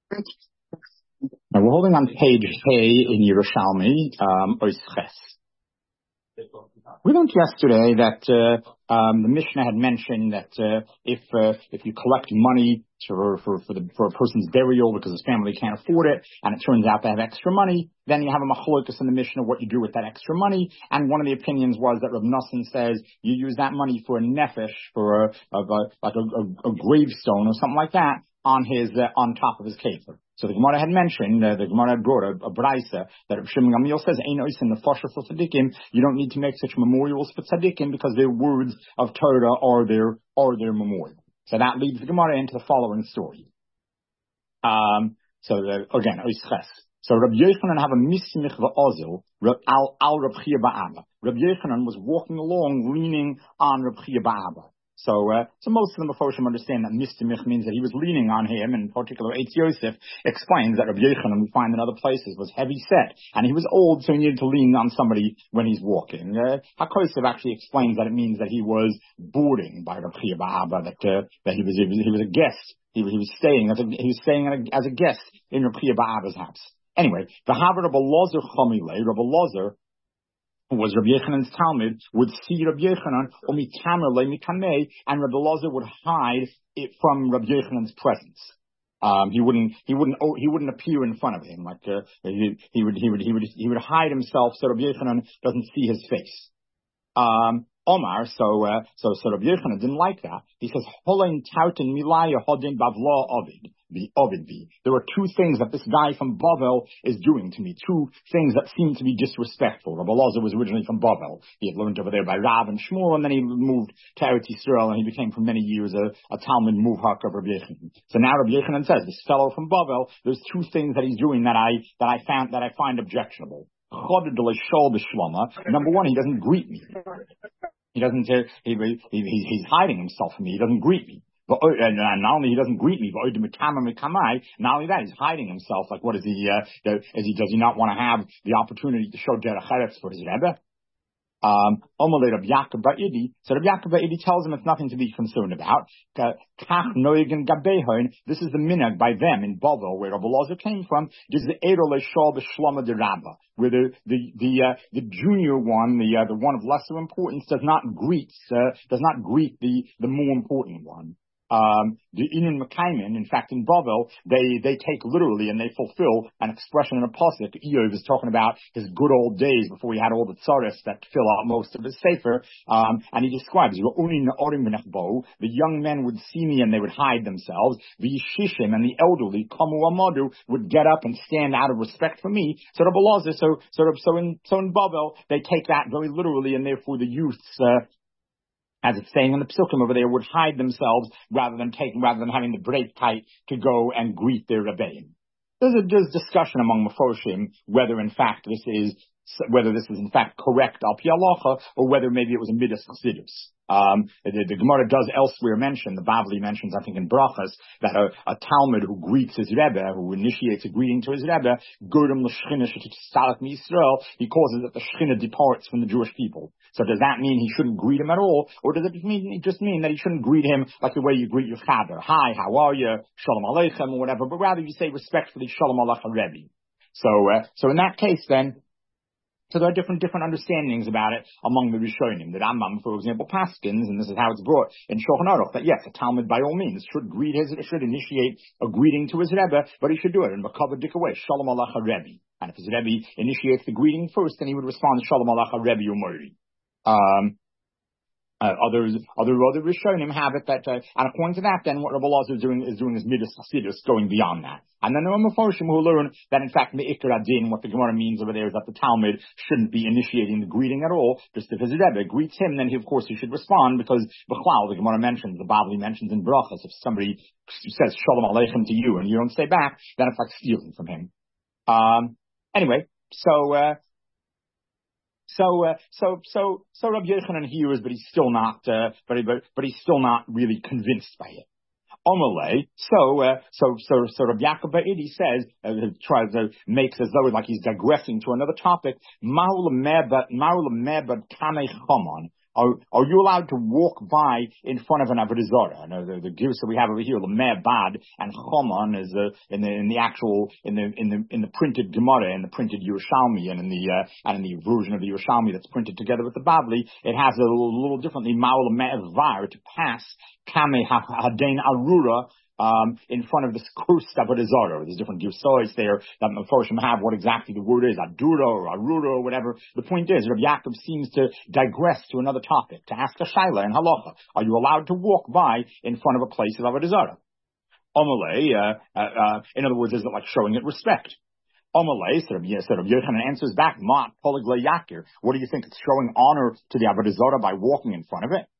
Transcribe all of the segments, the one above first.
Now we're holding on page Hey in Yerushalmi, Ois Ches. We learned yesterday that the Mishnah had mentioned that if you collect money for a person's burial because his family can't afford it, and it turns out they have extra money, then you have a machlokas in the Mishnah what you do with that extra money. And one of the opinions was that Rav Nosson says you use that money for a nefesh, for a gravestone or something like that on on top of his kefer. So the Gemara had mentioned, the Gemara had brought a brayso that Rav Shimon Gamliel says, "Ein oisin nefashos for tzaddikim." You don't need to make such memorials for tzaddikim because their words of Torah are their memorial. So that leads the Gemara into the following story. Again, ois ches. So Rabbi Yochanan have a mismich va'ozil al Rabbi Chia ba'aba. Rabbi Yochanan was walking along, leaning on Rabbi Chia ba'aba. So most of the Mefoshim understand that mistimich means that he was leaning on him, and in particular, Eitz Yosef explains that Rabbi Yochanan, we find in other places, was heavy set, and he was old, so he needed to lean on somebody when he's walking. HaKosov actually explains that it means that he was boarding by Rabbi Chia ba'aba, that he was a guest. He was staying as a guest in Rabbi Chia ba'aba's house. Anyway, the Haver Rabbi Lozer Chomile, Rabbi Lozer, who was Rabbi Yochanan's Talmud, would see Rabbi Yochanan, and Rabbi Lozer would hide it from Rabbi Yochanan's presence. He wouldn't appear in front of him, like he would hide himself so Rabbi Yochanan doesn't see his face. Omar, so Rabbi Yochanan didn't like that. He says, "Holein tautin milaya hodin bavla ovid." There are two things that this guy from Bavel is doing to me. Two things that seem to be disrespectful. Rabbi Lozer was originally from Bavel. He had learned over there by Rav and Shmuel, and then he moved to Eretz Yisrael, and he became for many years a Talmud Muvhak of Rabbi Yochanan. So now Rabbi Yochanan says, this fellow from Bavel, there's two things that he's doing that I find objectionable. Number one, he doesn't greet me. He doesn't. He's hiding himself from me. He doesn't greet me. But not only he doesn't greet me, but not only that, he's hiding himself. Like, what is he? Does he not want to have the opportunity to show derech eretz for his Rebbe? Rabbi Yaakov Ba'idi. So Rabbi Yaakov Ba'idi tells him it's nothing to be concerned about. This is the minhag by them in Bavel, where Rabbi Lozer came from. This is the Edo Leishal B'Shlama de Rabba, where the junior one, the one of lesser importance, does not greet the more important one. The Inin Mekaimin, in fact, in Bavel, they take literally and they fulfill an expression in a pasuk. Eov is talking about his good old days before he had all the tzaras that fill out most of his sefer. And he describes, the young men would see me and they would hide themselves. The Yishishim and the elderly, Kamu Amadu, would get up and stand out of respect for me. So Rabbi Lozer, so in Bavel, they take that very literally, and therefore the youths, as it's saying in the Psukim over there, would hide themselves rather than having the break tight to go and greet their Rebbeim. There's discussion among Mefoshim whether this is in fact correct al pi halacha, or whether maybe it was a midas chassidus. The Gemara does elsewhere mention, the Bavli mentions, I think in Brachas, that a Talmud who greets his Rebbe, who initiates a greeting to his Rebbe, Gurem l'shchina shetistalach miYisrael, he causes that the shchina departs from the Jewish people. So does that mean he shouldn't greet him at all, or does it just mean that he shouldn't greet him like the way you greet your Chaver? Hi, how are you? Shalom Aleichem, or whatever, but rather you say respectfully Shalom Aleichem Rebbe. So in that case then, so there are different understandings about it among the Rishonim. The Rambam, for example, paskins, and this is how it's brought in Shulchan Aruch, that yes, a Talmud by all means should initiate a greeting to his Rebbe, but he should do it in Makava Dikaway, Shalom Alecha Rebbe. And if his Rebbe initiates the greeting first, then he would respond, Shalom Alecha Rebbe Umori. Other Rishonim have it that, and according to that, then what Rabbi Lozer is doing is midas chassidus, going beyond that. And then there are Mefoshim who learn that in fact me'ikar adin, what the Gemara means over there is that the Talmud shouldn't be initiating the greeting at all. Just if his Rebbe greets him, then of course he should respond, because B'chlal, the Gemara mentions, the Bavli mentions in Brachas, if somebody says Shalom Aleichem to you and you don't say back, then it's like stealing from him. Anyway, so Rabbi Yochanan hears, but he's still not, but he's still not really convinced by it. Omalei, so Rabbi Yaakov Ba'idi says, makes as though like he's digressing to another topic. are you allowed to walk by in front of an avodah zarah? The gifts that we have over here, Lemeh Bad and Choman, is in the printed Gemara, in the printed Yerushalmi, and in the version of the Yerushalmi that's printed together with the Bavli, it has a little differently. Ma'ol Me'var, to pass Kameh Hadain Arura in front of this cursed avodah zarah. There's different girsos there that Mefarshim have what exactly the word is, Adura or Arura or whatever. The point is, Rabbi Yaakov seems to digress to another topic, to ask a shaila in halacha. Are you allowed to walk by in front of a place of avodah zarah? Amalei, in other words, is it like showing it respect? Amalei, so Rabbi Yochanan answers back, Mat Poligla Yakir. What do you think? It's showing honor to the avodah zarah by walking in front of it?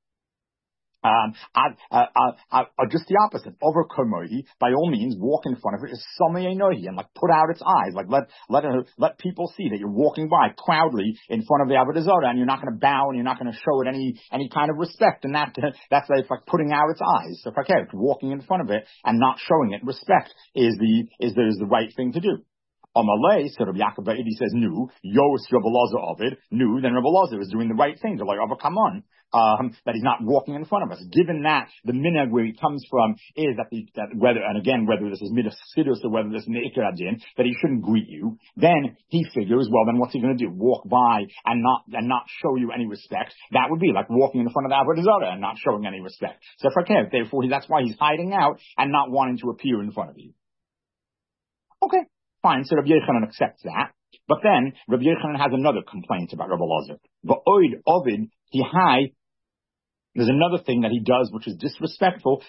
Just the opposite. Over Komohi, by all means, walk in front of it is Samayenohi, and like put out its eyes, like let people see that you're walking by proudly in front of the avodah zarah, and you're not going to bow and you're not going to show it any kind of respect, and that's like putting out its eyes. So, okay, walking in front of it and not showing it respect is the right thing to do. Amalei, so Rabbi Yaakov Ba'idi says, no, Yos Rabbi Lazar Ovid, no, then Rabbi Lazar is doing the right thing, to like, come on, that he's not walking in front of us. Given that the minhag where he comes from is that whether this is midas sidus or whether this is me'ikar adin, that he shouldn't greet you, then he figures, well, then what's he going to do? Walk by and not show you any respect? That would be like walking in front of the avodah zarah and not showing any respect. So therefore, that's why he's hiding out and not wanting to appear in front of you. Okay. Fine, so Rabbi Yochanan accepts that. But then, Rabbi Yochanan has another complaint about Rabbi Lazar. V'oid ovid hihai, there's another thing that he does which is disrespectful.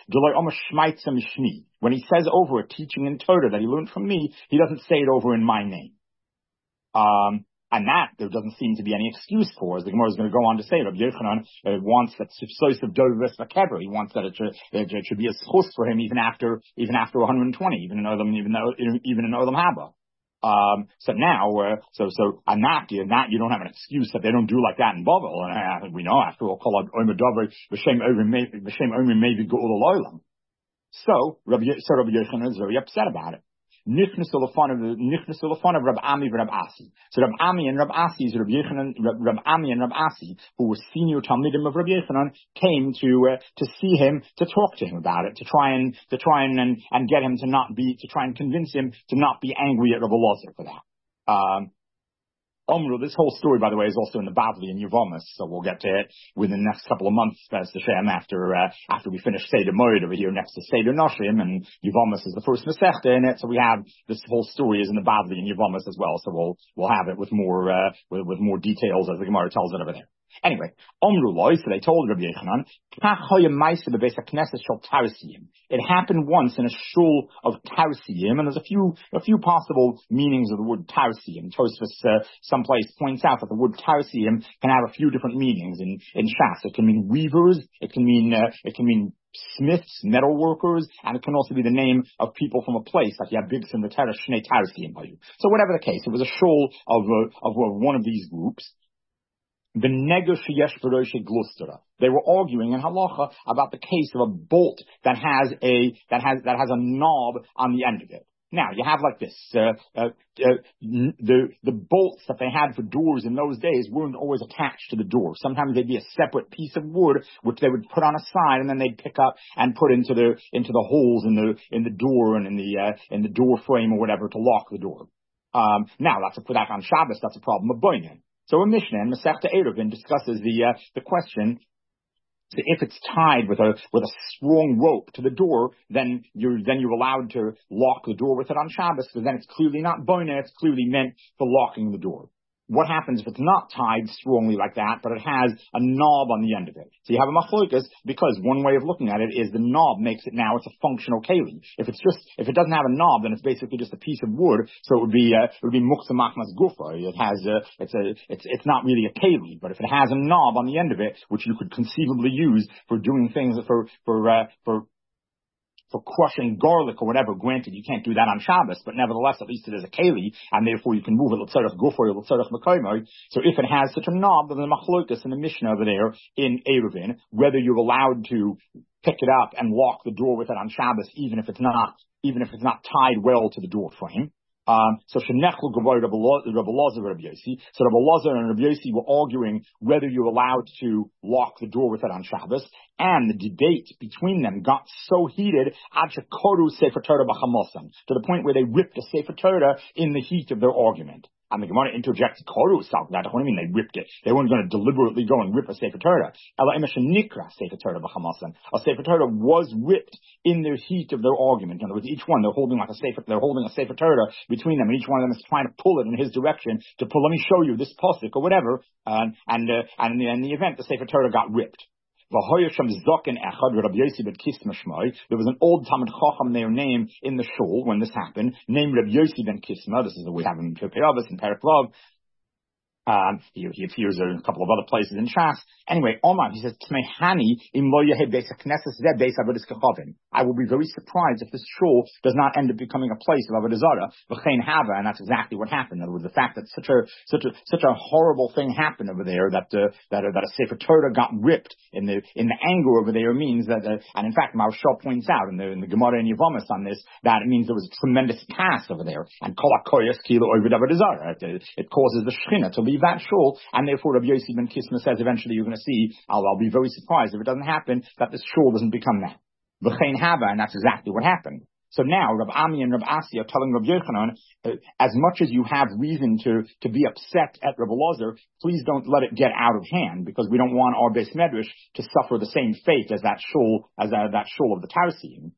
When he says over a teaching in Torah that he learned from me, he doesn't say it over in my name. And that there doesn't seem to be any excuse for, as the Gemara is going to go on to say. Rabbi Yochanan wants that sifsois of dovis v'kever. He wants that it should be a schus for him even after 120, even in Olam Haba. So now, and that you don't have an excuse that they don't do like that in Bavel. And I think we know, after all, kol omer davar b'shem omer maybe go ololam. So Rabbi Yochanan is very upset about it. Nichnasu l'fon of Rab Ami and Rab Asi. So Rab Ami and Rab Asi, Rab Ami and Rab Asi, who were senior talmidim of Rabbi Yochanan, came to see him, to talk to him about it, to try and get him to try and convince him to not be angry at Rabbi Lazar for that. This whole story, by the way, is also in the Bavli and Yevamis, so we'll get to it within the next couple of months, as the Shem, after we finish Seder Moed over here next to Seder Noshim, and Yevamis is the first Masechta in it, so we have this whole story is in the Bavli and Yevamis as well, so we'll have it with more details as the Gemara tells it over there. Anyway, so they told Rabbi Yochanan, it happened once in a shul of Tarsiyim, and there's a few possible meanings of the word Tarsiyim. Tosfos someplace points out that the word Tarsiyim can have a few different meanings in Shas. It can mean weavers, it can mean smiths, metal workers, and it can also be the name of people from a place, like Yabigsim, the Teresh, Shnei Tarsiyim. So whatever the case, it was a shul of one of these groups. The They were arguing in halacha about the case of a bolt that has a knob on the end of it. Now you have like this: the bolts that they had for doors in those days weren't always attached to the door. Sometimes they'd be a separate piece of wood which they would put on a side, and then they'd pick up and put into the holes in the door and in the door frame or whatever to lock the door. Now that's on Shabbos. That's a problem of boinin. So a Mishnah in Masechta Eruvin discusses the question. So if it's tied with a strong rope to the door, then you're allowed to lock the door with it on Shabbos, because then it's clearly not boina, it's clearly meant for locking the door. What happens if it's not tied strongly like that, but it has a knob on the end of it? So you have a machlokas, because one way of looking at it is the knob makes it now it's a functional keli. If it doesn't have a knob, then it's basically just a piece of wood. So it would be muksa machmas gufa. It's not really a keli, but if it has a knob on the end of it, which you could conceivably use for doing things for crushing garlic or whatever, granted you can't do that on Shabbos, but nevertheless at least it is a keli, and therefore you can move it l'tzarech gufo or l'tzarech mekomo. So if it has such a knob, then the machlokas in the Mishnah over there in Eruvin, whether you're allowed to pick it up and lock the door with it on Shabbos, even if it's not tied well to the door frame. So Shenechel Gavoi Rabbi Lazar Rabbi Yossi. So Rabbi Lazar and Rabbi Yossi were arguing whether you're allowed to lock the door with it on Shabbos, and the debate between them got so heated ad shekoru Sefer Torah b'chamosan, to the point where they ripped a Sefer Torah in the heat of their argument. And the Gemara interjects koru that. What do you mean they ripped it? They weren't going to deliberately go and rip a Sefer Torah. Ela emesh nikra Sefer Torah b'chamasan. A Sefer Torah was ripped in the heat of their argument. In other words, each one they're holding a Sefer Torah between them, and each one of them is trying to pull it in his direction to pull. Let me show you this pasuk or whatever. And in the event, the Sefer Torah got ripped. There was an old Talmud Chacham there named in the shul when this happened, named Rabbi Yossi ben Kisma. This is what we have in Pirkei Avos and Perek Vav. He appears in a couple of other places in Shas. Anyway, Omar, he says, I will be very surprised if this shul does not end up becoming a place of Avodah Zarah, and that's exactly what happened. In other words, the fact that such a horrible thing happened over there, that a Sefer Torah got ripped in the anger over there, means that, and in fact, Maharshal points out in the Gemara and Yevamos on this, that it means there was a tremendous chaos over there, and Kol HaKoyas Kilo Ovid Avodah Zarah. It causes the Shechina to leave that shul, and therefore Rabbi Yossi ben Kisma says eventually you're going to see, I'll be very surprised if it doesn't happen, that this shul doesn't become that. V'chein hava, and that's exactly what happened. So now Rabbi Ami and Rabbi Asi are telling Rabbi Yochanan, as much as you have reason to be upset at Rabbi Lazar, please don't let it get out of hand, because we don't want our Beis Medrash to suffer the same fate as that shul of the Tarsim.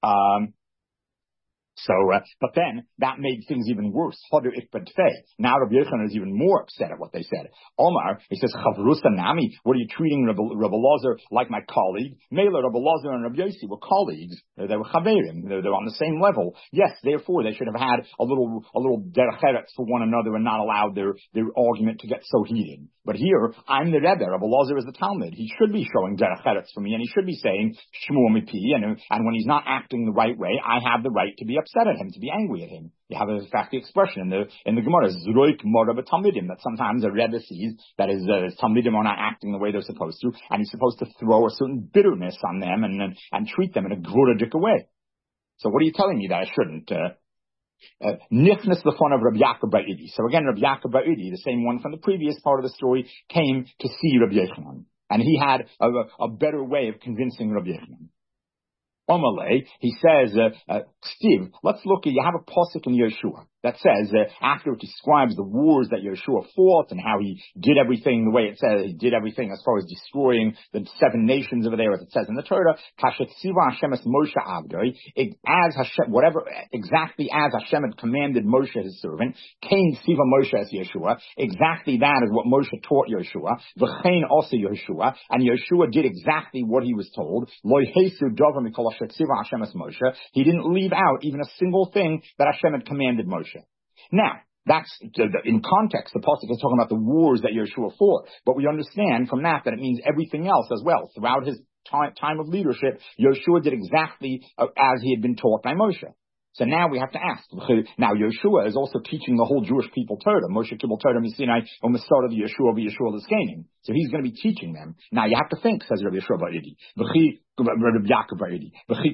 But then that made things even worse. Now Rabbi Yochanan is even more upset at what they said. Omar, he says, Chavrusa Nami, what are you treating Rabbi Lazar like my colleague? Mela, Rabbi Lazar and Rabbi Yossi were colleagues. They were chaverim. They're on the same level. Yes, therefore they should have had a little derech eretz for one another and not allowed their argument to get so heated. But here, I'm the Rebbe. Rabbi Lazar is the Talmud. He should be showing derech eretz for me, and he should be saying Shmuel mipi. And when he's not acting the right way, I have the right to be upset at him, to be angry at him. You have, in fact, the expression in the Gemara, Zroik Mora B'Talmidim, that sometimes a Rebbe sees that his Talmidim are not acting the way they're supposed to, and he's supposed to throw a certain bitterness on them and treat them in a Gvuradik way. So what are you telling me that I shouldn't? Nichnas the fun of Rabbi Yaakov Ba'idi. So again, Rabbi Yaakov Ba'idi, the same one from the previous part of the story, came to see Rabbi Yochanan, and he had a better way of convincing Rabbi Yochanan. Omalei, he says, Steve, let's look at, you have a pasuk in Yeshua that says, after it describes the wars that Yeshua fought and how he did everything the way it says, he did everything as far as destroying the 7 nations over there, as it says in the Torah, Kashet Siva Hashem es Moshe Avdoi, as Hashem, exactly as Hashem had commanded Moshe his servant, Kain Siva Moshe es Yeshua, exactly that is what Moshe taught Yeshua, V'chein also Yeshua, and Yeshua did exactly what he was told, Lo Yesu Dover Mikol Siva Hashem es Moshe, he didn't leave out even a single thing that Hashem had commanded Moshe. Now, that's, in context, the pasuk is talking about the wars that Yeshua fought, but we understand from that it means everything else as well. Throughout his time of leadership, Yeshua did exactly as he had been taught by Moshe. So now we have to ask. Now Yeshua is also teaching the whole Jewish people Torah. Moshe Kibbutz Torah Misinai on the start of the Yeshua l'Zkenim. So he's going to be teaching them. Now you have to think, says Rabbi Yeshua Ba'idi. Rabbi Yaakov Ba'idi.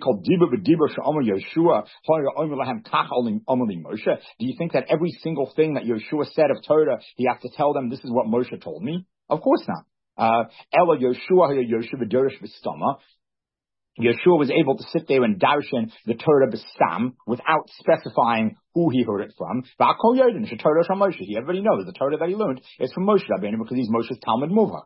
Do you think that every single thing that Yeshua said of Torah, he has to tell them, this is what Moshe told me? Of course not. Ela Yeshua Yeshua Derish V'Stama. Yeshua was able to sit there and darshan the Torah b'stam without specifying who he heard it from. Everybody knows the Torah that he learned is from Moshe Rabbeinu because he's Moshe's Talmud Muvhak.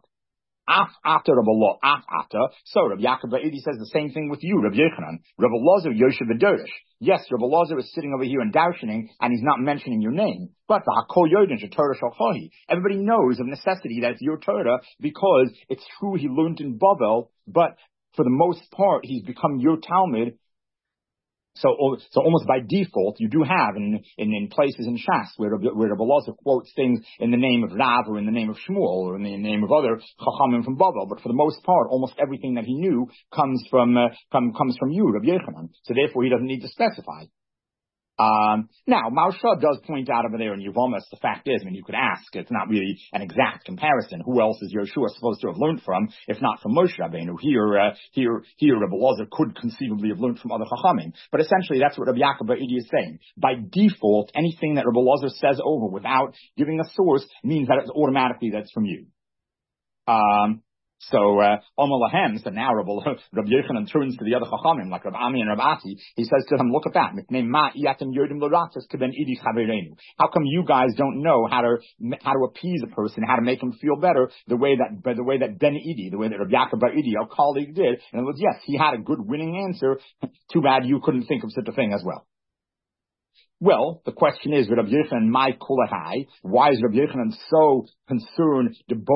So Rabbi Yaakov Ba'idi says the same thing with you, Rabbi Yochanan. Rabbi Lazar Yoshev Adorish. Yes, Rabbi Lazar is sitting over here and darshaning, and he's not mentioning your name. But everybody knows of necessity that it's your Torah because it's true he learned in Bavel, but for the most part, he's become your Talmud. So almost by default, you do have in places in Shas where Rabbi Lazar quotes things in the name of Rav or in the name of Shmuel or in the name of other Chachamim from Bavel. But for the most part, almost everything that he knew comes from you, Rabbi Yochanan. So therefore, he doesn't need to specify. Now, Marsha does point out over there in Yevomis, the fact is, I mean, you could ask, it's not really an exact comparison. Who else is Yeshua supposed to have learned from, if not from Moshe Rabbeinu? Here, Rabbi Elazar could conceivably have learned from other Chachamim. But essentially, that's what Rabbi Yaakov Ba'idi is saying. By default, anything that Rabbi Elazar says over without giving a source means that it's automatically that's from you. So now Rabbi Yochanan turns to the other Chachamim, like Rabbi Ami and Rabbi Asi. He says to them, look at that. How come you guys don't know how to appease a person, how to make him feel better, the way that Ben Idi, the way that Rabbi Yaakov Bar Idi, our colleague, did? And it was, yes, he had a good winning answer. Too bad you couldn't think of such a thing as well. Well, the question is, Rabbi Yochanan, my kulahai, why is Rabbi Yochanan so concerned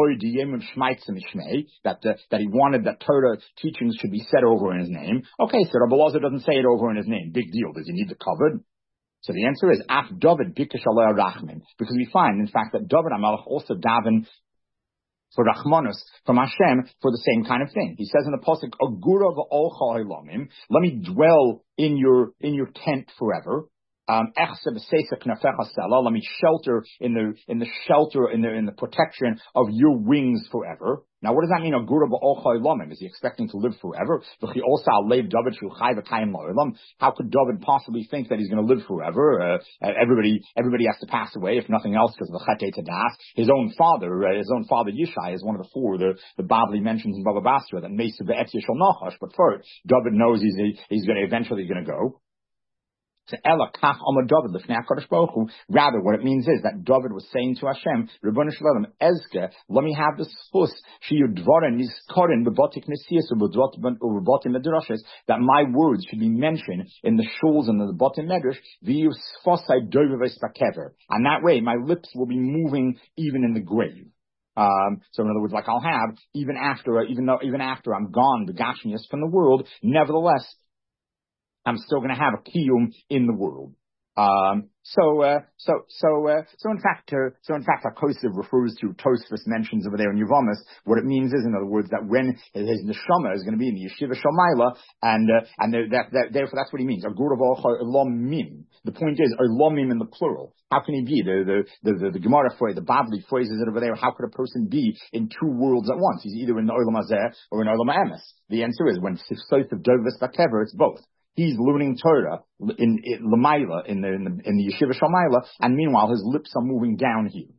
that he wanted that Torah teachings should be said over in his name? Okay, so Rabbi Elazar doesn't say it over in his name. Big deal. Does he need the covered? So the answer is, Af David bikash alei rachmin, because we find, in fact, that David HaMelech also davened for Rachmanus, from Hashem, for the same kind of thing. He says in the pasuk, Agura v'olcha ha'ilomim, let me dwell in your tent forever. Let me shelter in the protection of your wings forever. Now, what does that mean? Is he expecting to live forever? How could David possibly think that he's going to live forever? Everybody has to pass away, if nothing else, because of the Chetei Tadas. His own father Yishai, is one of the four, the Babli mentions in Baba Basra, that Mesa Be'et Yishal Nachash. But first, David knows he's eventually going to go. Rather, what it means is that David was saying to Hashem, Ribono Shel Olam, Ezke, let me have this chus, that my words should be mentioned in the shuls and the botim medrash, and that way my lips will be moving even in the grave. So in other words, like I'll have, even after I'm gone, the gashmias from the world, nevertheless, I'm still going to have a kiyum in the world. So in fact, HaKosiv refers to Tosfos mentions over there in Yevomis. What it means is, in other words, that when his neshama is going to be in the Yeshiva Shomayla, and therefore that's what he means. Agura v'olcha ilomim. The point is, ilomim in the plural. How can he be? The Gemara phrase, the Babli phrases it over there. How could a person be in two worlds at once? He's either in the Olam Hazeh or in Olam Emes. The answer is, when Sifsoth of Dovis Vakever, it's both. He's learning Torah in Lamaila, in the Yeshiva Shomayla, and meanwhile his lips are moving down here.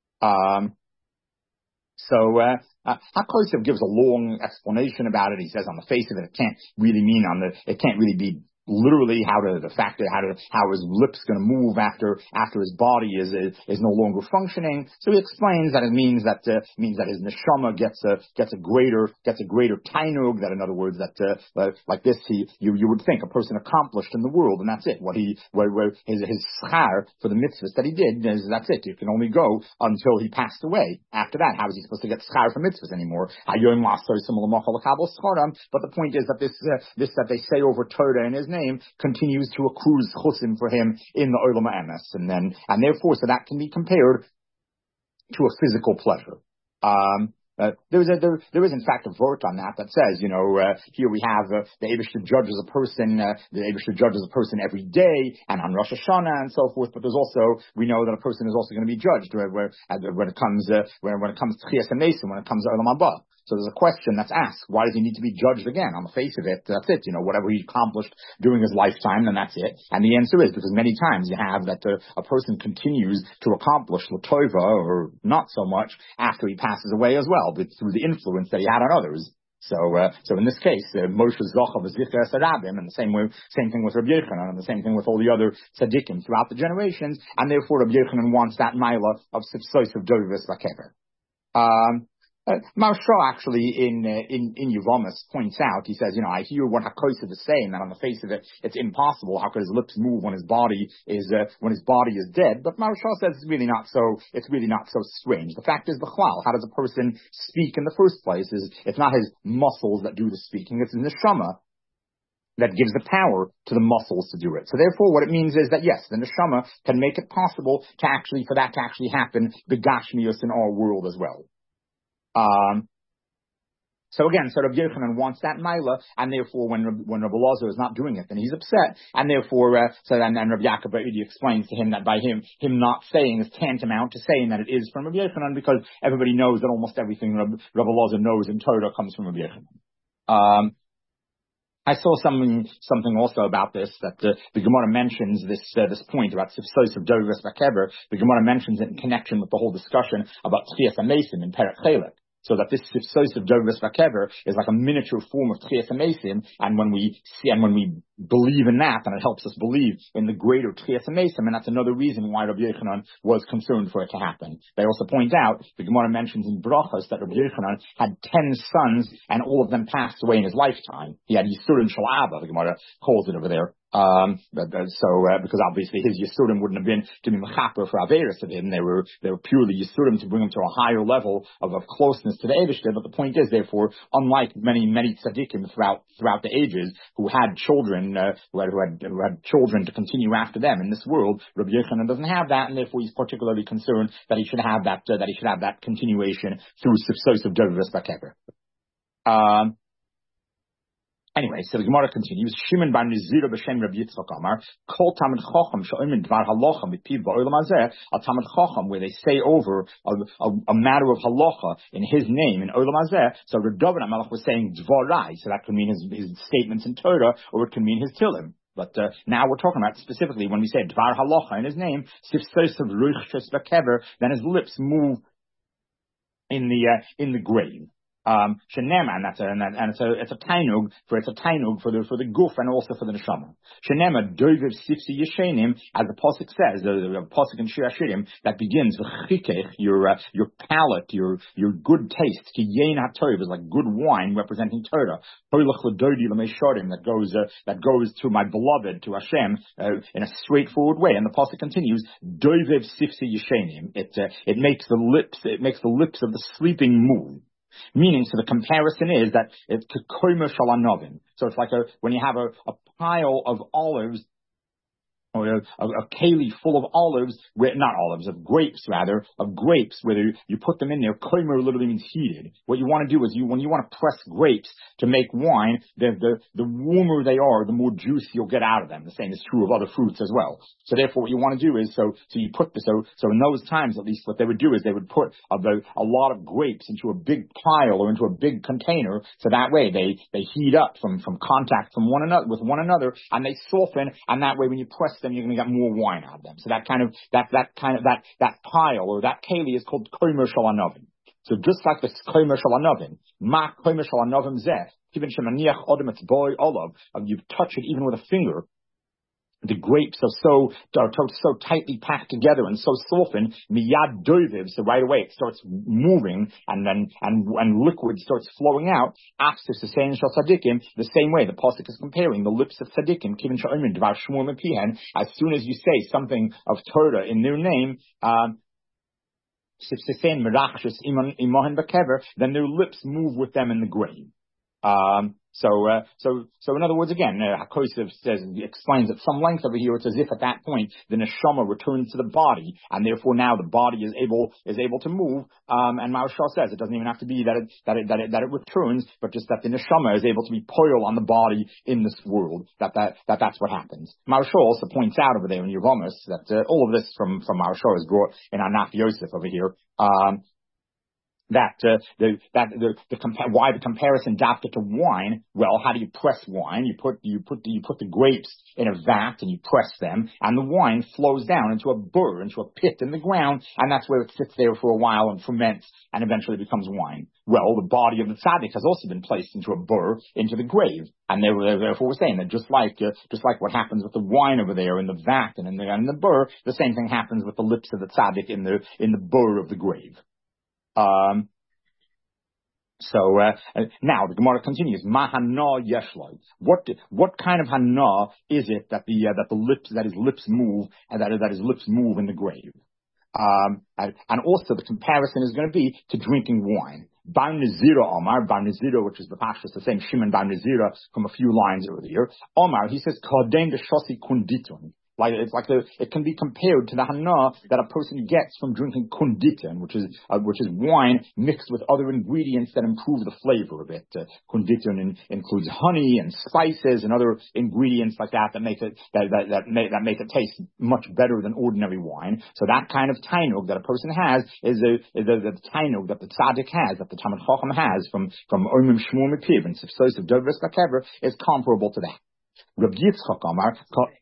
HaKosiv gives a long explanation about it. He says on the face of it, it can't really be literally how his lips going to move after his body is no longer functioning. So he explains that it means that his neshama gets a greater tainug. That, in other words, like this, you would think a person accomplished in the world, and that's it. Where his schar for the mitzvahs that he did, that's it. You can only go until he passed away. After that, how is he supposed to get schar for mitzvahs anymore? But the point is that this that they say over Torah in his name continues to accrue chusim for him in the Olam Emes, and therefore, so that can be compared to a physical pleasure. There is in fact a vort on that says, here we have the Eibishter judges a person every day and on Rosh Hashanah and so forth. But there's also, we know that a person is also going to be judged when it comes to Chias and Mason, when it comes to Olam Haba. So there's a question that's asked, why does he need to be judged again? On the face of it, that's it. Whatever he accomplished during his lifetime, then that's it. And the answer is because many times you have that a person continues to accomplish Latova, or not so much, after he passes away as well, but through the influence that he had on others. So in this case, Moshe Zocha v'Zichar Sarabim, and same thing with Rabbi Yochanan, and the same thing with all the other tzaddikim throughout the generations, and therefore Rabbi Yochanan wants that Maila of Sifsois of Dovis Vakever. Marsha actually in Yevomis points out, he says, I hear what HaKosiv is saying, that on the face of it, it's impossible. How could his lips move when his body is dead? But Marsha says it's really not so strange. The fact is, B'chlal, how does a person speak in the first place? It's not his muscles that do the speaking, it's his neshama that gives the power to the muscles to do it. So therefore, what it means is that yes, the neshama can make it possible for that to actually happen, the gashmius in our world as well. So again, Rabbi Yochanan wants that Maila, and therefore when Rabbi Elazar is not doing it, then he's upset, and therefore, then Rabbi Yaakov Udi explains to him that by him not saying is tantamount to saying that it is from Rabbi Yochanan, because everybody knows that almost everything Rabbi Elazar knows in Torah comes from Rabbi Yochanan. I saw something also about this, that the Gemara mentions this point about Sifsos of Dovus Vakeber. The Gemara mentions it in connection with the whole discussion about Tchias HaMesim in Perek Chelek. So that this Sifsos of Dovus Vakeber is like a miniature form of Tchias HaMesim, and when we believe in that, then it helps us believe in the greater Tchias HaMesim, and that's another reason why Rabbi Yochanan was concerned for it to happen. They also point out, the Gemara mentions in Brachos that Rabbi Yochanan had 10 sons, and all of them passed away in his lifetime. He had Yisurim Shel Abba, the Gemara calls it over there. Because obviously his Yisurim wouldn't have been to be mechaper for Averis of him. They were purely Yisurim to bring him to a higher level of closeness to the Eibishter. But the point is, therefore, unlike many tzaddikim throughout the ages who had children, who had children to continue after them in this world, Rabbi Yochanan doesn't have that, and therefore he's particularly concerned that he should have that continuation through Sifsos of Dovus Vakeber. Anyway, so the Gemara continues. Shimon bar Nizira b'shem Rabbi Yitzchak Amar, Kol Talmid Chacham she'omen dvar halacha mipiv ba'olam hazeh, al Talmid Chacham, where they say over a matter of halacha in his name in olam hazeh. So Rav David HaMelech was saying dvarai, so that could mean his statements in Torah, or it could mean his tilim. But now we're talking about specifically when we say dvar halacha in his name, sifsos of ruchshus v'kever, then his lips move in the grave. Shenema, and it's a tainug for the guf and also for the neshama. Shenema doiviv sifsi yeshenim, as the pasuk says, the pasuk in Shir Hashirim that begins with chikech, your palate, your good taste. Ki yein hatov is like good wine representing Torah. Hoylach ledodi lemeshorim, that goes to my beloved, to Hashem, in a straightforward way. And the pasuk continues, doiviv sifsi yeshenim. It makes the lips of the sleeping move. Meaning, so the comparison is that it's kekomer shalanovim. So it's like when you have a pile of olives, or a keli full of olives, of grapes, whether you put them in there, komer literally means heated. What you want to do is when you want to press grapes to make wine, the warmer they are, the more juice you'll get out of them. The same is true of other fruits as well. So therefore what you want to do is, so you put so in those times at least what they would do is they would put a lot of grapes into a big pile or into a big container, so that way they heat up from contact with one another, and they soften, and that way when you press them, you're going to get more wine out of them. So that pile or that keli is called komer shalanovim. So just like this komer shalanovim, ma komer shalanovim zeh, even shemaniach odem etz boy olav, you touch it even with a finger. The grapes are so tightly packed together and so softened, miyad doviv, so right away it starts moving, and liquid starts flowing out. After the same way the pasuk is comparing the lips of tzaddikim, kivin sha'omin dvar shmuel mepihen. As soon as you say something of Torah in their name, then their lips move with them in the grave. So in other words, again, HaKosef explains at some length over here. It's as if at that point the neshama returns to the body, and therefore now the body is able to move. And Maharshal says it doesn't even have to be that it returns, but just that the neshama is able to be poil on the body in this world. That's what happens. Maharshal also points out over there in Yevamos that all of this from Maharshal is brought in Anaf Yosef over here. Why the comparison adapted to wine? Well, how do you press wine? You put the grapes in a vat and you press them, and the wine flows down into a burr, into a pit in the ground, and that's where it sits there for a while and ferments and eventually becomes wine. Well, the body of the tzaddik has also been placed into a burr, into the grave, and therefore we're saying that just like what happens with the wine over there in the vat and in the burr, the same thing happens with the lips of the tzaddik in the burr of the grave. Now the Gemara continues. Ma hana yeshloi. What kind of hana is it that his lips move, and that his lips move in the grave? And also the comparison is going to be to drinking wine. Bar Nizira Omar, Bar Nizira, which is the same Shimon Bar Nizira from a few lines earlier. Omar, he says, Kadem de Shosi Kunditun. It can be compared to the hana that a person gets from drinking konditin, which is wine mixed with other ingredients that improve the flavor of it. Konditin includes honey and spices and other ingredients like that make it taste much better than ordinary wine. So that kind of tainug that a person has is the tainug that the tzaddik has, that the Talmid Chacham has from Omim Shmuel Mipiv and Sifsos of Dovres Bakever is comparable to that. Rabbi Yitzchak Amar,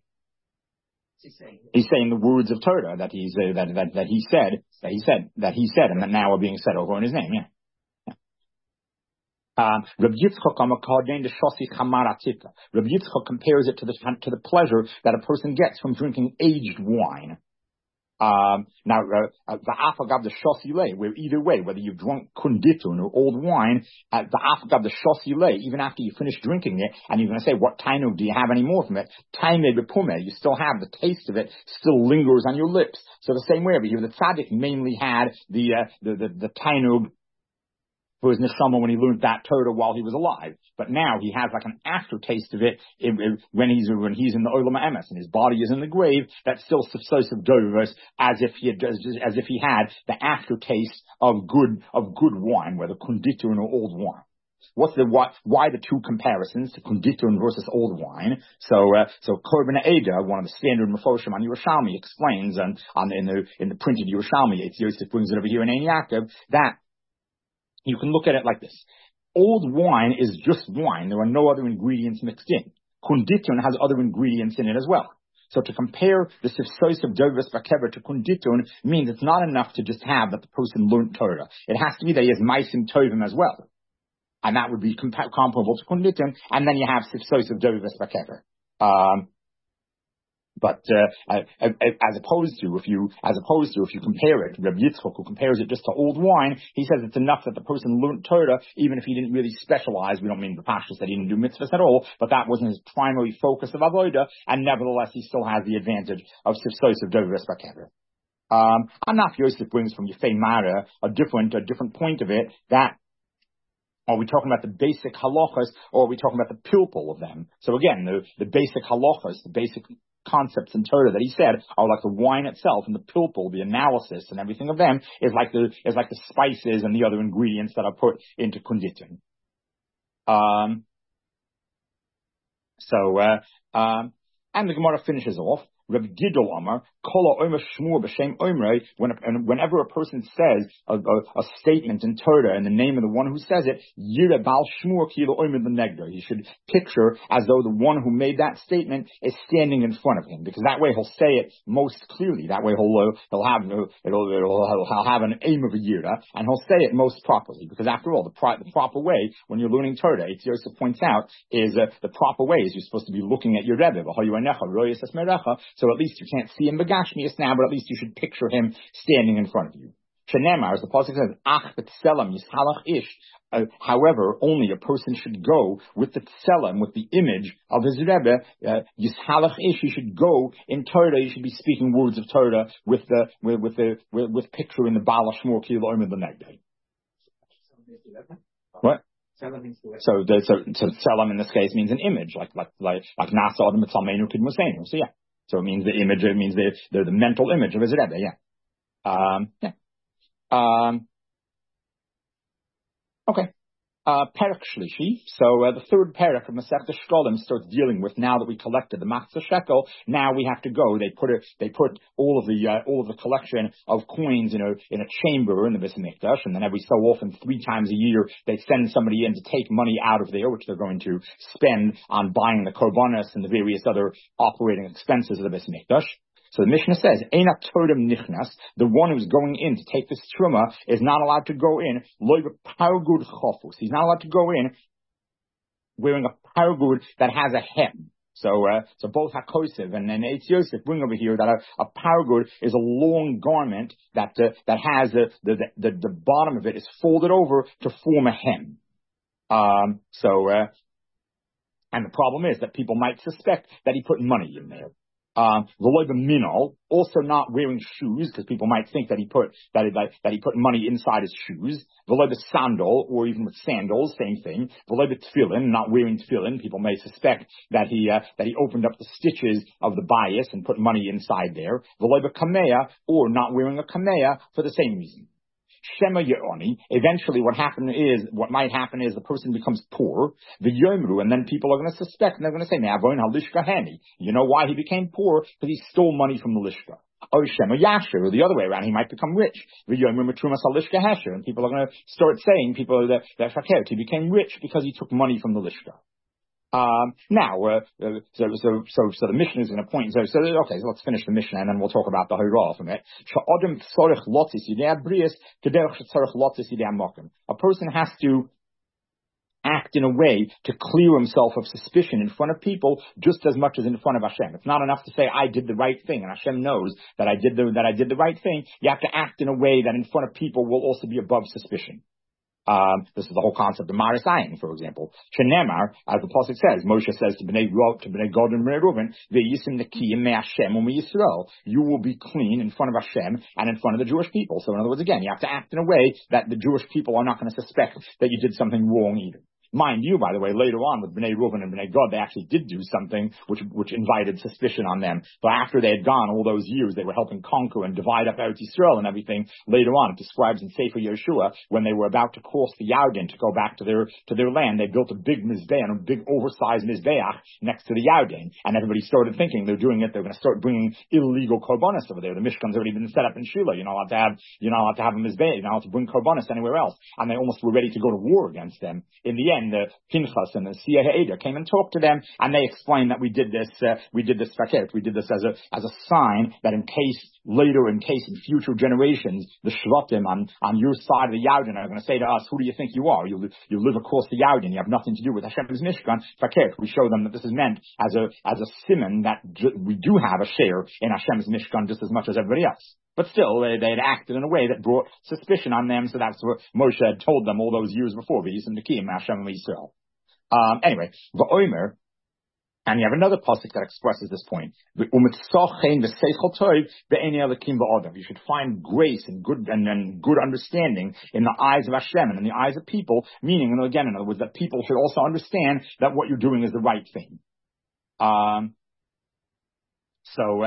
he's saying the words of Torah that he said, and that now are being said over in his name. Yeah. Rabbi Yitzchak Amar Kadein the Shosi Chamaratika. Rabbi Yitzchak compares it to the pleasure that a person gets from drinking aged wine. Now, the afagav the shosile, where either way, whether you've drunk kunditun or old wine, the afagav the shosile, even after you finish drinking it, and you're going to say, what tainug do you have any more from it? Taime bepume, you still have the taste of it, still lingers on your lips. So the same way over here, the tzaddik mainly had the tainug for his neshama when he learned that Torah while he was alive. But now he has like an aftertaste of it when he's in the Olam Emes and his body is in the grave. That's still subsosive dovers as if he had the aftertaste of good wine, whether kunditun or old wine. Why the two comparisons to kunditun versus old wine? So Korban Eda, one of the standard Mefoshim on Yerushalmi, explains in the printed Yerushalmi, it's Yosef brings it over here in Ein Yaakov, that you can look at it like this. Old wine is just wine. There are no other ingredients mixed in. Kunditun has other ingredients in it as well. So to compare the Sifsos of Dovres Bakever to Kunditun means it's not enough to just have that the person learned Torah. It has to be that he has Maisim Tovim as well. And that would be comparable to Kunditun. And then you have Sifsos of Dovres Bakever. But as opposed to if you compare it, Rabbi Yitzchak, who compares it just to old wine, he says it's enough that the person learned Torah, even if he didn't really specialize. We don't mean the pashtus that he didn't do mitzvahs at all, but that wasn't his primary focus of avodah, and nevertheless he still has the advantage of Sifsos of Dovres Bakever. Anaf Yosef brings from Yefei Mara a different point of it, that are we talking about the basic halachas, or are we talking about the pilpul of them? So again, the basic halachas, the basic concepts in Torah that he said are like the wine itself, and the pilpul, the analysis and everything of them is like the spices and the other ingredients that are put into kunditun. And the Gemara finishes off. Rabbi Gidol Amar, Kola Omer Shmur B'Shem Omrei, whenever a person says a statement in Torah in the name of the one who says it, Yira Bal Shmur Kilo Omer L'Negdo. He should picture as though the one who made that statement is standing in front of him, because that way he'll say it most clearly. That way he'll have an aim of a Yira, and he'll say it most properly. Because after all, the proper way when you're learning Torah, Yosef points out, is the proper way is you're supposed to be looking at your Rebbe. So at least you can't see him begashmius now, but at least you should picture him standing in front of you. Shenemar, as the pasuk says, Ach b'tselem yishalach ish. However, only a person should go with the tselem, with the image of his Rebbe. Yishalach ish. He should go in Torah. He should be speaking words of Torah with picture in the Baal Shmur Kilo Omer L'Negdei. What? So tselem in this case means an image, like Nasa Adam Tzalmeinu Kidmusenu. So yeah. So it means the image, it means the mental image of his Rebbe, yeah. Okay. Perek Shlishi. So the third perek of Masechta Shkolim starts dealing with, now that we collected the Machzah Shekel, now we have to go. They put all of the collection of coins in a chamber in the Beis Hamikdash, and then every so often, 3 times a year, they send somebody in to take money out of there, which they're going to spend on buying the korbanos and the various other operating expenses of the Beis Hamikdash. So the Mishnah says, Eina Todim Nichnas, the one who's going in to take this truma is not allowed to go in, loy pargud chofus. He's not allowed to go in wearing a pargud that has a hem. So both HaKosev and Eitz Yosef bring over here that a pargud is a long garment that has the bottom of it is folded over to form a hem. And the problem is that people might suspect that he put money in there. Minol, also not wearing shoes, because people might think that he put money inside his shoes. Sandal, or even with sandals, same thing. Tefillin, not wearing tefillin. People may suspect that he opened up the stitches of the bias and put money inside there. Kameya, or not wearing a kameya for the same reason. Shema Ye'oni, eventually what might happen is the person becomes poor, the Yomru, and then people are going to suspect, and they're going to say, Ma'avoin halishka hani. You know why he became poor? Because he stole money from the lishka. Or Shema Yasher, or the other way around, he might become rich. The Yomru matrumas halishka hesher, and people are going to start saying, that he became rich because he took money from the lishka. So the Mishnah is going to point. So let's finish the Mishnah and then we'll talk about the Horah from it. A person has to act in a way to clear himself of suspicion in front of people just as much as in front of Hashem. It's not enough to say I did the right thing and Hashem knows that I did the right thing. You have to act in a way that in front of people will also be above suspicion. This is the whole concept of Maris Ayin, for example. Shenemar, as the pasuk says, Moshe says to Bnei Gad and Bnei Reuven, "Ve'yisim nekiyim me'Hashem u'meYisrael." You will be clean in front of Hashem and in front of the Jewish people. So in other words, again, you have to act in a way that the Jewish people are not going to suspect that you did something wrong either. Mind you, by the way, later on with Bnei Reuven and Bnei Gad, they actually did do something which invited suspicion on them. But after they had gone all those years, they were helping conquer and divide up Eretz Yisrael and everything. Later on, it describes in Sefer Yeshua, when they were about to cross the Yarden to go back to their land, they built a big mizbeach, a big oversized mizbeach next to the Yarden. And everybody started thinking they're doing it, they're going to start bringing illegal korbanos over there. The Mishkan's already been set up in Shiloh. You're not allowed to have a mizbeach. You're not allowed to bring korbanos anywhere else. And they almost were ready to go to war against them. In the end, the Pinchas and the Sia Ha'eda came and talked to them, and they explained that we did this fakir. We did this as a sign that in future generations, the Shvatim on your side of the Yarden are going to say to us, who do you think you are? You live across the Yarden. You have nothing to do with Hashem's Mishkan. Fakir. We show them that this is meant as a simon that we do have a share in Hashem's Mishkan just as much as everybody else. But still, they had acted in a way that brought suspicion on them, so that's what Moshe had told them all those years before. Anyway, V'omer, and you have another pasuk that expresses this point. You should find grace and good understanding in the eyes of Hashem and in the eyes of people, meaning, and again, in other words, that people should also understand that what you're doing is the right thing. So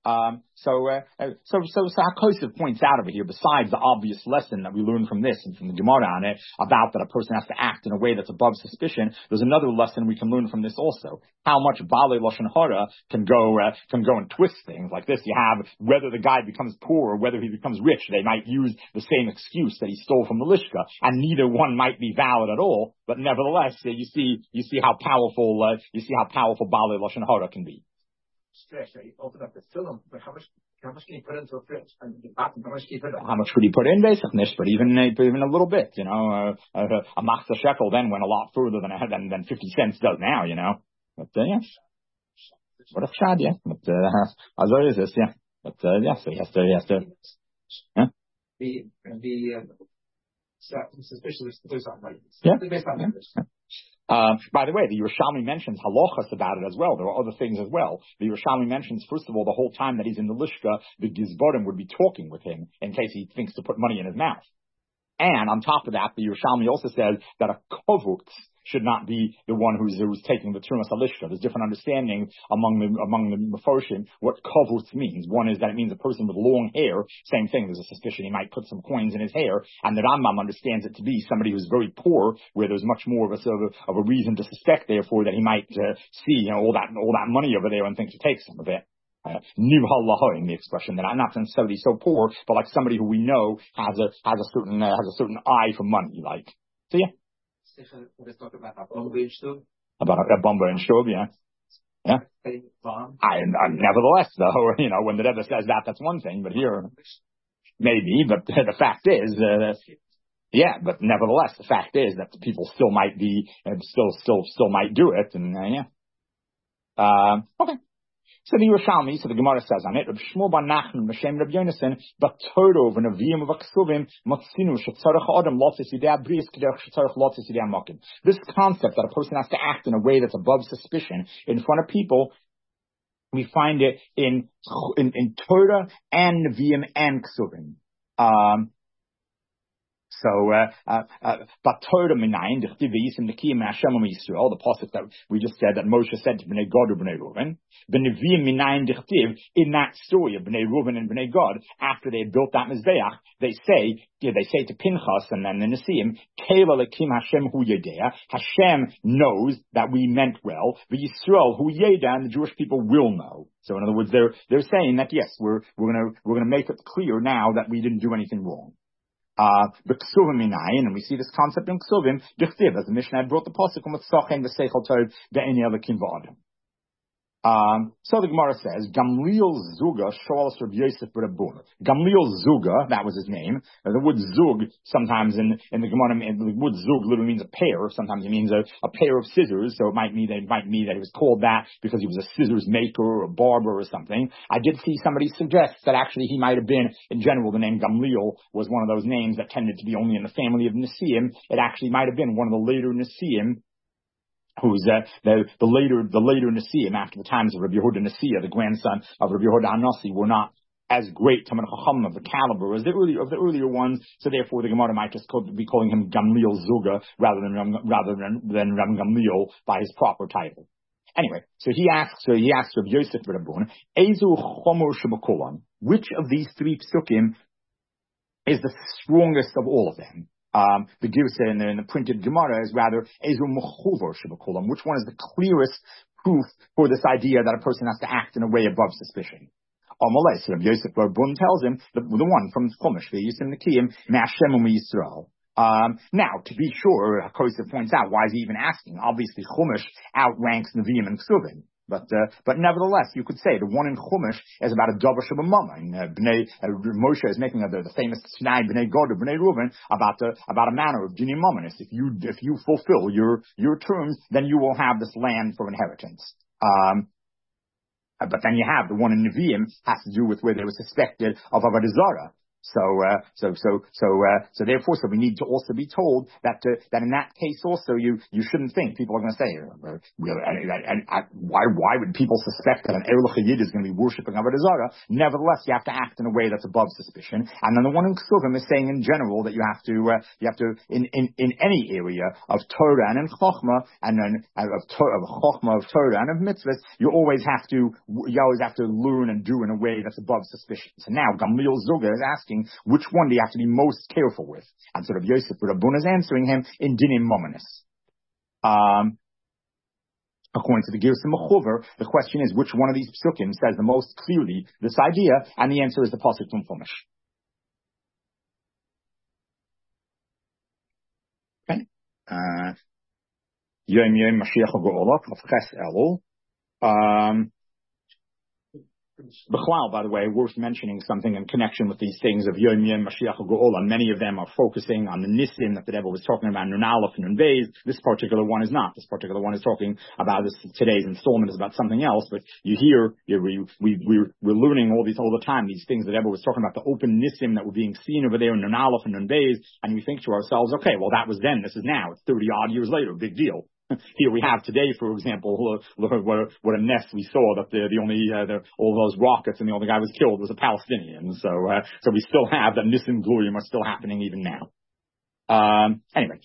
HaKosov points out over here, besides the obvious lesson that we learn from this and from the Gemara on it, about that a person has to act in a way that's above suspicion, there's another lesson we can learn from this also. How much Balei Lashon Hara can go and twist things like this. You have, whether the guy becomes poor or whether he becomes rich, they might use the same excuse that he stole from the Lishka, and neither one might be valid at all, but nevertheless, you see how powerful Balei Lashon Hara can be. Stretch, right? You open up the film, but how much can you put into a fridge? How much can you put in? How much could you put in, basically? But even a little bit, a machzah shekel then went a lot further than 50 cents does now, But yes, what a chad, yeah. But Azor is this, yeah. But so he has to, yeah. Be suspicious to do something like this. Yeah. Based on numbers. By the way, the Yerushalmi mentions halachas about it as well. There are other things as well. The Yerushalmi mentions, first of all, the whole time that he's in the Lishka, the Gizborim would be talking with him in case he thinks to put money in his mouth. And on top of that, the Yerushalmi also says that a kovutz should not be the one who's taking the Trumas Alishka. There's different understanding among the Meforshim what kovutz means. One is that it means a person with long hair. Same thing. There's a suspicion he might put some coins in his hair. And the Rambam understands it to be somebody who's very poor, where there's much more of a reason to suspect, therefore, that he might see all that money over there and think to take some of it. Nivhal lahoim, the expression that I'm not necessarily so poor, but like somebody who we know has a certain eye for money, like. So yeah. Let's talk about Abomba and Shtub. About Abomba and Shtub, yeah. Yeah. Nevertheless, though, when the Rebbe says that, that's one thing, but here, maybe, but the fact is, yeah, but nevertheless, the fact is that the people still might be, still might do it, and yeah. Okay. So the Yerushalmi, the Gemara says on it, Reb Shmuel bar Nachman, B'Shem Reb Yonasan, B'Torah v'Neviim v'Ksuvim, Matzinu shetzarech Adam lotzis yidei bris k'derech shetzarech lotzis yidei makim. This concept that a person has to act in a way that's above suspicion in front of people, We find it in Torah and Nevi'im and Ksuvim. But Torah minayin dichtiv v'yisim nekiim Hashem Yisrael, the pasuk that we just said that Moshe said to Bnei Gad or Bnei Reuven. B'Nevi'im minayin dichtiv, in that story of Bnei Reuven and Bnei Gad, after they built that mizbeach, they say to Pinchas and then the Nesiim, Kela lekim Hashem hu yedea, Hashem knows that we meant well, v'Yisrael hu yeda, and the Jewish people will know. So in other words, they're saying that yes, we're gonna make it clear now that we didn't do anything wrong. The Ksuvim minayin, and we see this concept in Ksuvim, dichtiv, as the Mishnah had brought the pasuk with Sachen v'Seichel Tov ve'eni elakim v'adam. So the Gemara says, Gamliel Zuga Sholas Rabbi Yosef B'Rabun. Gamliel Zuga, that was his name. The word Zug, sometimes in the Gemara, the word Zug literally means a pair. Sometimes it means a pair of scissors. So it might mean that he was called that because he was a scissors maker or a barber or something. I did see somebody suggest that actually he might have been, in general, the name Gamliel was one of those names that tended to be only in the family of Nesiim. It actually might have been one of the later Nesiim, who's the later Nesiim after the times of Rabbi Yehuda Nesiah, the grandson of Rabbi Yehuda Hanasi, were not as great Talmid Chacham of the caliber as the earlier ones. So therefore, the Gemara might just be calling him Gamliel Zuga rather than Ram Gamliel by his proper title. Anyway, so he asks Rabbi Yosef B'Rabun, Ezu Chomer Shebakolam, which of these three psukim is the strongest of all of them? The Girsa in the printed Gemara is rather Ezu Mechuvar Shebakolam, which one is the clearest proof for this idea that a person has to act in a way above suspicion? Amalei, so Rabbi Yosef B'Rabun tells him the one from Chumash, the Yisim Nekiyim, Me'Hashem Yisrael. Now, to be sure, Kosef points out, why is he even asking? Obviously, Chumash outranks Nevi'im and Ksuvim. But nevertheless, you could say the one in Chumash is about a davar shebamama. Moshe is making the famous Snai Bnei Gad or Bnei Reuven about a manner of dinim mominus. If you fulfill your terms, then you will have this land for inheritance. But then you have the one in Nevi'im has to do with where they were suspected of Avodah Zarah. So therefore, we need to also be told that in that case also you shouldn't think people are going to say, why would people suspect that an Erlich Yid is going to be worshipping Avodah Zarah? Nevertheless, you have to act in a way that's above suspicion. And then the one in Ksuvim is saying in general that you have to in any area of Torah and in Chochmah and then of Chochmah, of Torah and of mitzvahs, you always have to learn and do in a way that's above suspicion. So now Gamliel Zuga is asking, which one do you have to be most careful with? And sort of Yosef B'Rabun is answering him in dinim mominus. According to the Girsa Mechuvar, the question is which one of these psukim says the most clearly this idea, and the answer is the pasuk from Chumash. Okay. Yom Yom Mashiach HaGeolah, Chavches Elul. B'chlal, by the way, worth mentioning something in connection with these things of Yom Yom Mashiach HaGeolah. Many of them are focusing on the Nisim that the Rebbe was talking about, Nun Aleph and Nun Beis. This particular one is not. This particular one is talking about this. Today's installment is about something else. But you hear, we're learning all the time these things that the Rebbe was talking about, the open Nisim that were being seen over there in Nun Aleph and Nun Beis, and we think to ourselves, okay, well that was then. This is now. It's 30 odd years later. Big deal. Here we have today, for example, look what a nest we saw that all those rockets and the only guy was killed was a Palestinian. So we still have that Nisim Glorium are still happening even now. Anyway,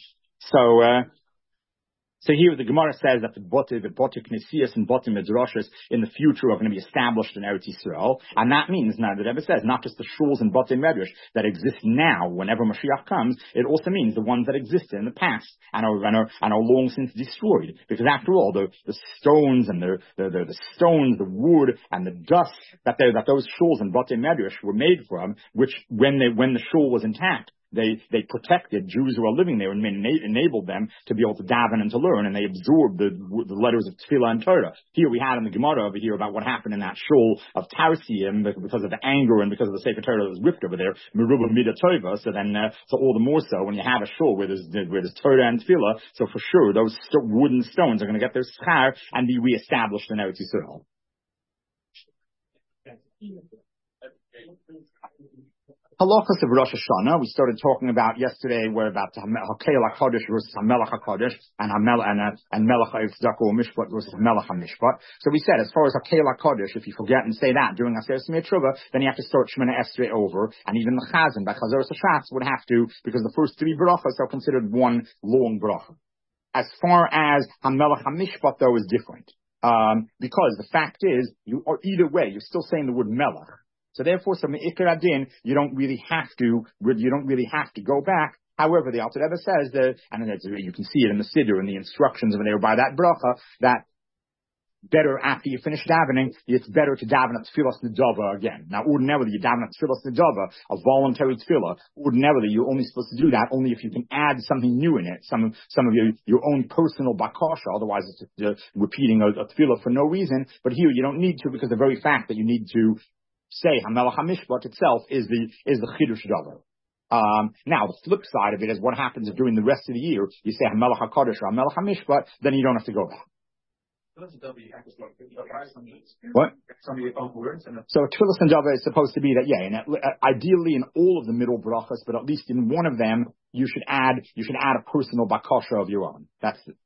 so here the Gemara says that the Botik Nesias and Botim Midrashas in the future are going to be established in Eretz Yisrael. And that means, now the Rebbe says, not just the shuls and Botim Midrash that exist now whenever Mashiach comes, it also means the ones that existed in the past and are long since destroyed. Because after all, the stones and the stones, the wood and the dust that those shuls and Botim Midrash were made from, which when the shul was intact, they protected Jews who are living there and enabled them to be able to daven and to learn, and they absorbed the letters of Tefillah and Torah. Here we had in the Gemara over here about what happened in that shul of Tarsiim because of the anger and because of the Sefer Torah that was ripped over there, Meruba Midah Tova. So all the more so when you have a shul where there's Torah and Tefillah, so for sure those wooden stones are going to get their schar and be reestablished in Eretz Yisrael. Halachas of Rosh Hashanah. We started talking about yesterday. We're about Hakel HaKadosh versus Hamelach HaKadosh and Melech HaYitzdaku Mishpat versus Hamelach HaMishpat. So we said, as far as Hakel HaKadosh, if you forget and say that during Aseret Smei Tshuva, then you have to start Shemona Esrei over, and even the Chazan by Chazoros HaShatz would have to, because the first three brachas are considered one long bracha. As far as Hamelach HaMishpat, though, is different. Because the fact is, you are either way, you're still saying the word Melech. So therefore, some Ikar Adin, you don't really have to go back. However, the Alter Rebbe says that, and you can see it in the Siddur, in the instructions when they were by that bracha, that better after you finish davening, it's better to daven at Tfilas Nedava again. Now, ordinarily, you daven at Tfilas Nedava, a voluntary tefillah. Ordinarily, you're only supposed to do that only if you can add something new in it, some of your own personal bakasha. Otherwise, it's repeating a tefillah for no reason. But here, you don't need to, because the very fact that you need to say Hamelach HaMishpat itself is the Chidush Davar. Now, the flip side of it is what happens if during the rest of the year you say Hamelach HaKadosh or Hamelach HaMishpat, then you don't have to go back. What? So Tfilas and Dava is supposed to be that, yeah, and ideally in all of the middle brachas, but at least in one of them, you should add a personal bakasha of your own. That's it.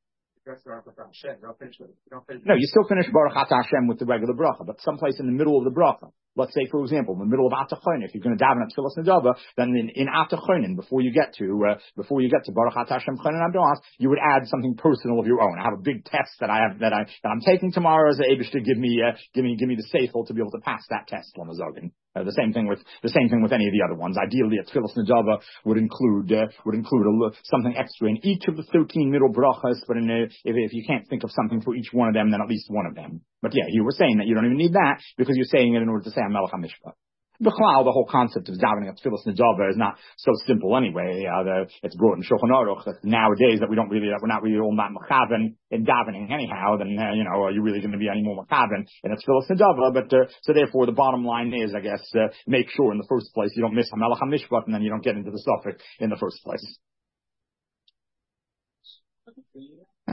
No, you still finish Baruch Atah Hashem with the regular bracha, but someplace in the middle of the bracha. Let's say, for example, in the middle of Atah Chonin, if you're going to daven at Tfilas Nedava, then in Atah Chonin, before you get to Baruch Atah Hashem Chonin Abdas, you would add something personal of your own. I have a big test that I'm taking tomorrow as a Eibush to give me the seichel to be able to pass that test on the Zogin. The same thing with any of the other ones. Ideally, a Tfilas Nedava would include something extra in each of the 13 middle brachas, but if you can't think of something for each one of them, then at least one of them. But yeah, you were saying that you don't even need that because you're saying it in order to say Hamelach HaMishpat. B'chlal, the whole concept of davening at Tfilas Nedava is not so simple anyway. It's brought in Shulchan Aruch that nowadays that we're not really all that mechaven in davening anyhow. Then are you really going to be any more mechaven in a Tfilas Nedava? But so therefore, the bottom line is, I guess, make sure in the first place you don't miss Hamelach HaMishpat, and then you don't get into the suffix in the first place.